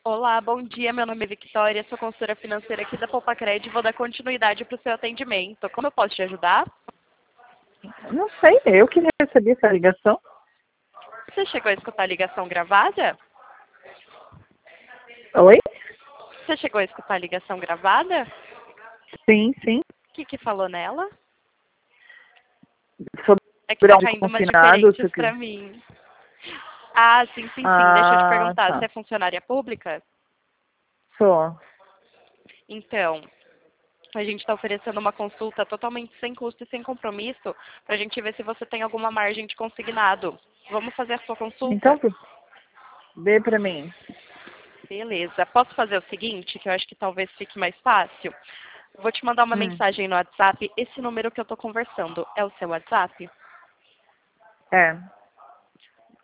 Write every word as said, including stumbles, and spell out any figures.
Olá, bom dia. Meu nome é Victoria, sou consultora financeira aqui da Poupa-Cred e vou dar continuidade para o seu atendimento. Como eu posso te ajudar? Não sei, eu que recebi essa ligação. Você chegou a escutar a ligação gravada? Oi? Você chegou a escutar a ligação gravada? Sim, sim. O que que falou nela? É que Sobre tá aonde caindo umas confinado. diferentes tu que- para mim. Ah, sim, sim, sim. Deixa eu te Ah, perguntar, você tá. é funcionária pública? Sou. Então, a gente está oferecendo uma consulta totalmente sem custo e sem compromisso para a gente ver se você tem alguma margem de consignado. Vamos fazer a sua consulta? Então, vê pra mim. Beleza. Posso fazer o seguinte, que eu acho que talvez fique mais fácil? Vou te mandar uma Hum, mensagem no WhatsApp. Esse número que eu estou conversando é o seu WhatsApp? é.